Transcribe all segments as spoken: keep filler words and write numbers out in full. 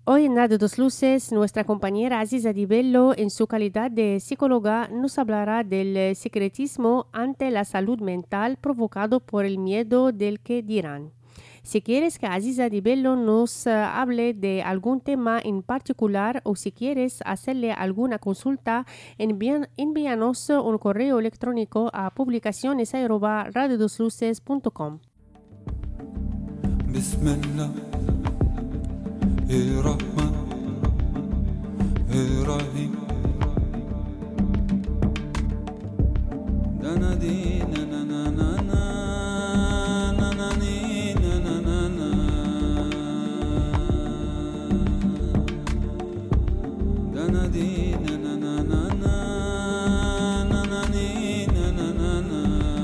Hoy en Radio Dos Luces, nuestra compañera Aziza Di Bello, en su calidad de psicóloga, nos hablará del secretismo ante la salud mental provocado por el miedo del que dirán. Si quieres que Aziza Di Bello nos uh, hable de algún tema en particular o si quieres hacerle alguna consulta, envían, envíanos un correo electrónico a publicaciones arroba radio dos luces punto com. Bismillah, ya Rahman, ya Rahim. Danadi na na na na na na na ni na na na na. Danadi na na na na na na na ni na na na na.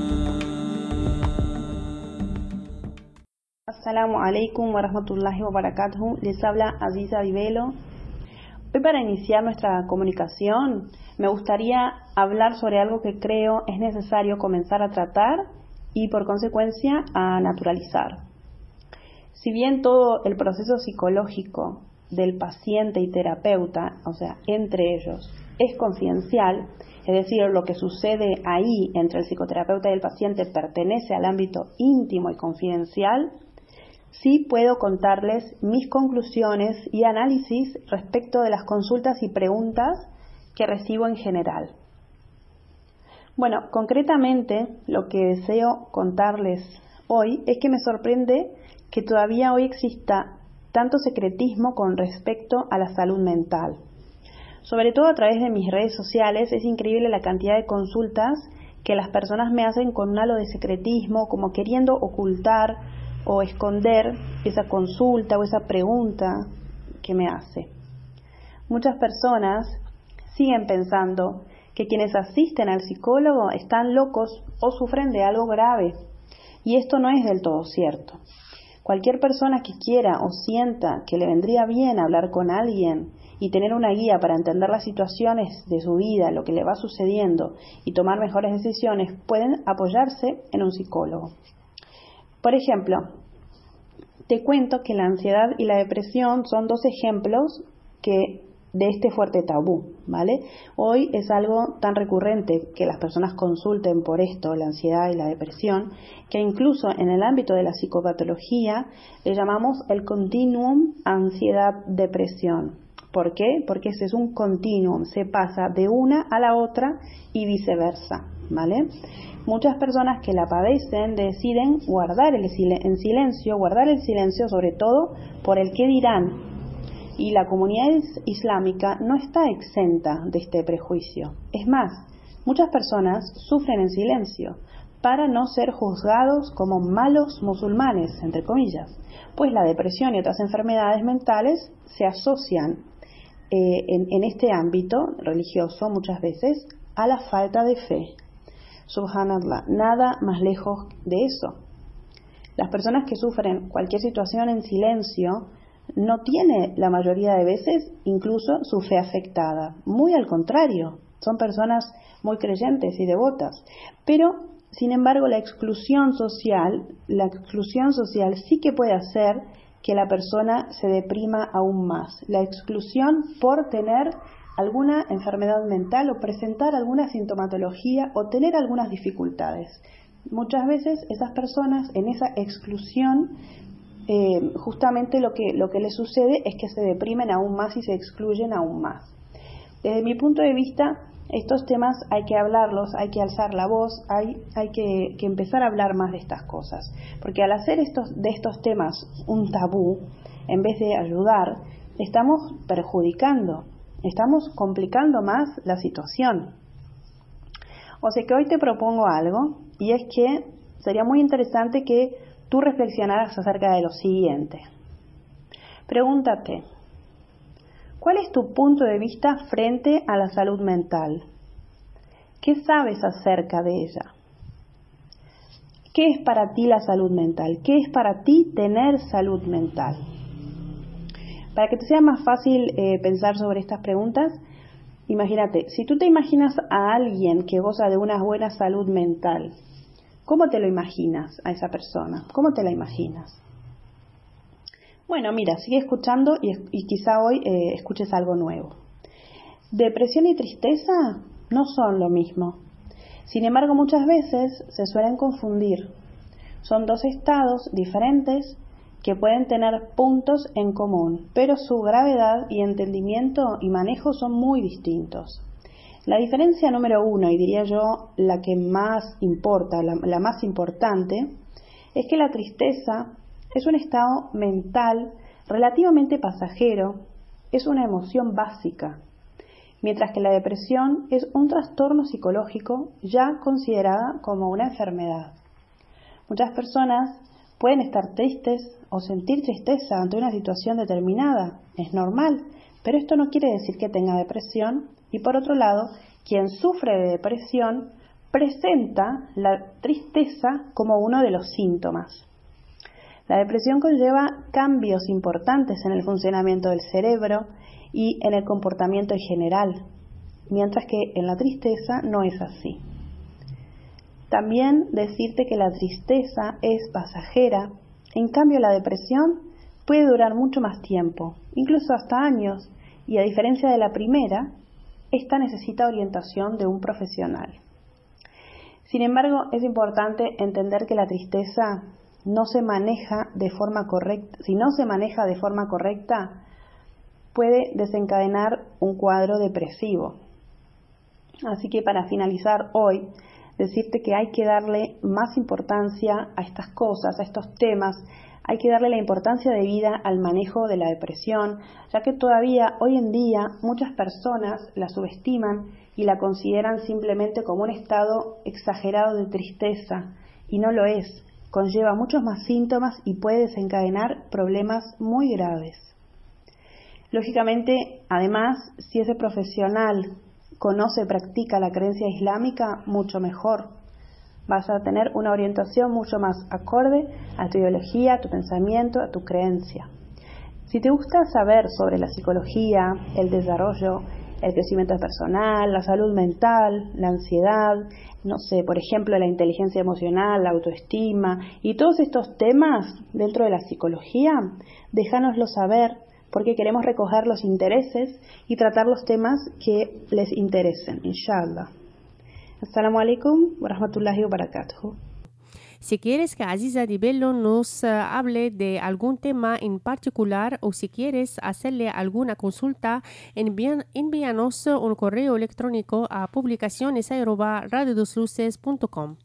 Assalamu alaikum wa rahmatullahi wa barakatuh. Les habla Aziza Di Bello. Hoy, para iniciar nuestra comunicación, me gustaría hablar sobre algo que creo es necesario comenzar a tratar y, por consecuencia, a naturalizar. Si bien todo el proceso psicológico del paciente y terapeuta, o sea, entre ellos, es confidencial, es decir, lo que sucede ahí entre el psicoterapeuta y el paciente pertenece al ámbito íntimo y confidencial, sí puedo contarles mis conclusiones y análisis respecto de las consultas y preguntas que recibo en general. Bueno, concretamente lo que deseo contarles hoy es que me sorprende que todavía hoy exista tanto secretismo con respecto a la salud mental. Sobre todo a través de mis redes sociales es increíble la cantidad de consultas que las personas me hacen con un halo de secretismo, como queriendo ocultar o esconder esa consulta o esa pregunta que me hace. Muchas personas siguen pensando que quienes asisten al psicólogo están locos o sufren de algo grave, y esto no es del todo cierto. Cualquier persona que quiera o sienta que le vendría bien hablar con alguien y tener una guía para entender las situaciones de su vida, lo que le va sucediendo y tomar mejores decisiones, pueden apoyarse en un psicólogo. Por ejemplo, te cuento que la ansiedad y la depresión son dos ejemplos que de este fuerte tabú, ¿vale? Hoy es algo tan recurrente que las personas consulten por esto, la ansiedad y la depresión, que incluso en el ámbito de la psicopatología le llamamos el continuum ansiedad-depresión. ¿Por qué? Porque ese es un continuum, se pasa de una a la otra y viceversa, ¿vale? Muchas personas que la padecen deciden guardar el sil- en silencio, guardar el silencio sobre todo por el qué dirán. Y la comunidad is- islámica no está exenta de este prejuicio. Es más, muchas personas sufren en silencio para no ser juzgados como malos musulmanes, entre comillas, pues la depresión y otras enfermedades mentales se asocian eh, en, en este ámbito religioso muchas veces a la falta de fe. Subhanallah, nada más lejos de eso. Las personas que sufren cualquier situación en silencio no tiene la mayoría de veces incluso su fe afectada. Muy al contrario, son personas muy creyentes y devotas. Pero, sin embargo, la exclusión social, la exclusión social sí que puede hacer que la persona se deprima aún más. La exclusión por tener alguna enfermedad mental o presentar alguna sintomatología o tener algunas dificultades. Muchas veces esas personas en esa exclusión eh, justamente lo que, lo que les sucede es que se deprimen aún más y se excluyen aún más. Desde mi punto de vista, estos temas hay que hablarlos, hay que alzar la voz, hay, hay que, que empezar a hablar más de estas cosas, porque al hacer estos, de estos temas un tabú, en vez de ayudar, estamos perjudicando. Estamos complicando más la situación. O sea que hoy te propongo algo, y es que sería muy interesante que tú reflexionaras acerca de lo siguiente. Pregúntate, ¿cuál es tu punto de vista frente a la salud mental? ¿Qué sabes acerca de ella? ¿Qué es para ti la salud mental? ¿Qué es para ti tener salud mental? Para que te sea más fácil eh, pensar sobre estas preguntas, imagínate, si tú te imaginas a alguien que goza de una buena salud mental, ¿cómo te lo imaginas a esa persona? ¿Cómo te la imaginas? Bueno, mira, sigue escuchando y, y quizá hoy eh, escuches algo nuevo. Depresión y tristeza no son lo mismo. Sin embargo, muchas veces se suelen confundir. Son dos estados diferentes que pueden tener puntos en común, pero su gravedad y entendimiento y manejo son muy distintos. La diferencia número uno, y diría yo la que más importa, la, la más importante, es que la tristeza es un estado mental relativamente pasajero, es una emoción básica, mientras que la depresión es un trastorno psicológico ya considerada como una enfermedad. Muchas personas pueden estar tristes o sentir tristeza ante una situación determinada, es normal, pero esto no quiere decir que tenga depresión, y por otro lado, quien sufre de depresión presenta la tristeza como uno de los síntomas. La depresión conlleva cambios importantes en el funcionamiento del cerebro y en el comportamiento en general, mientras que en la tristeza no es así. También decirte que la tristeza es pasajera, en cambio la depresión puede durar mucho más tiempo, incluso hasta años, y a diferencia de la primera, esta necesita orientación de un profesional. Sin embargo, es importante entender que la tristeza no se maneja de forma correcta, si no se maneja de forma correcta, puede desencadenar un cuadro depresivo. Así que para finalizar hoy, decirte que hay que darle más importancia a estas cosas, a estos temas, hay que darle la importancia de vida al manejo de la depresión, ya que todavía hoy en día muchas personas la subestiman y la consideran simplemente como un estado exagerado de tristeza, y no lo es. Conlleva muchos más síntomas y puede desencadenar problemas muy graves. Lógicamente, además, si ese profesional conoce y practica la creencia islámica, mucho mejor. Vas a tener una orientación mucho más acorde a tu ideología, a tu pensamiento, a tu creencia. Si te gusta saber sobre la psicología, el desarrollo, el crecimiento personal, la salud mental, la ansiedad, no sé, por ejemplo, la inteligencia emocional, la autoestima y todos estos temas dentro de la psicología, déjanoslo saber porque queremos recoger los intereses y tratar los temas que les interesen, inshallah. Assalamu alaikum wa rahmatullahi wa barakatuh. Si quieres que Aziza Di Bello nos uh, hable de algún tema en particular o si quieres hacerle alguna consulta, envían, envíanos un correo electrónico a publicaciones arroba radio dos luces punto com.